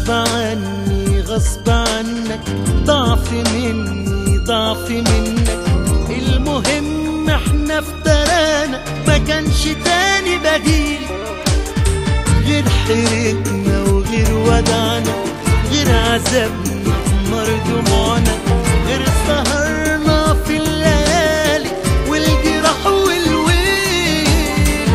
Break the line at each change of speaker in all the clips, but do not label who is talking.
غصب عني غصب عنك، ضعف مني ضعف منك. المهم احنا افترانا، ما كانش تاني بديل غير حيرتنا وغير ودعنا، غير عذابنا في نار دموعنا، غير سهرنا في الليالي والجراح والويل.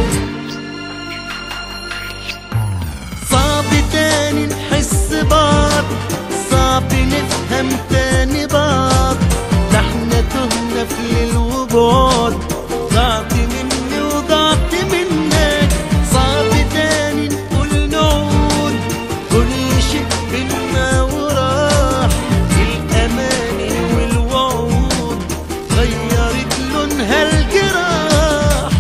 صعب تاني نحس بعض، صعب نفهم تاني بعض، ده احنا تهنا في ليل وبعد. ضعت مني وضعت منك، صعب تاني نقول نعود، كل شيء بينا وراح. الأماني والوعود غيرت لونها الجراح.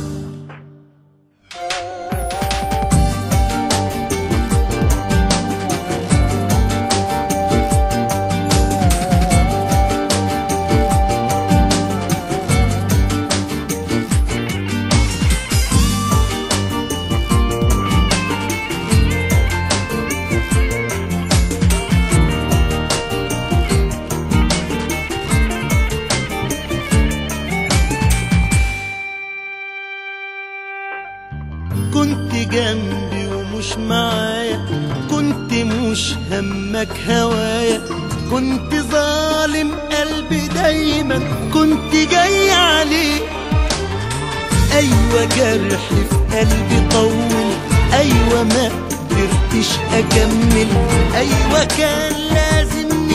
كنت جنبي ومش معايا، كنت مش همك هوايا، كنت ظالم قلبي دايما، كنت جاي عليك. ايوه جرحي في قلبي طول، ايوه ما قدرتش اكمل، ايوه كان لازم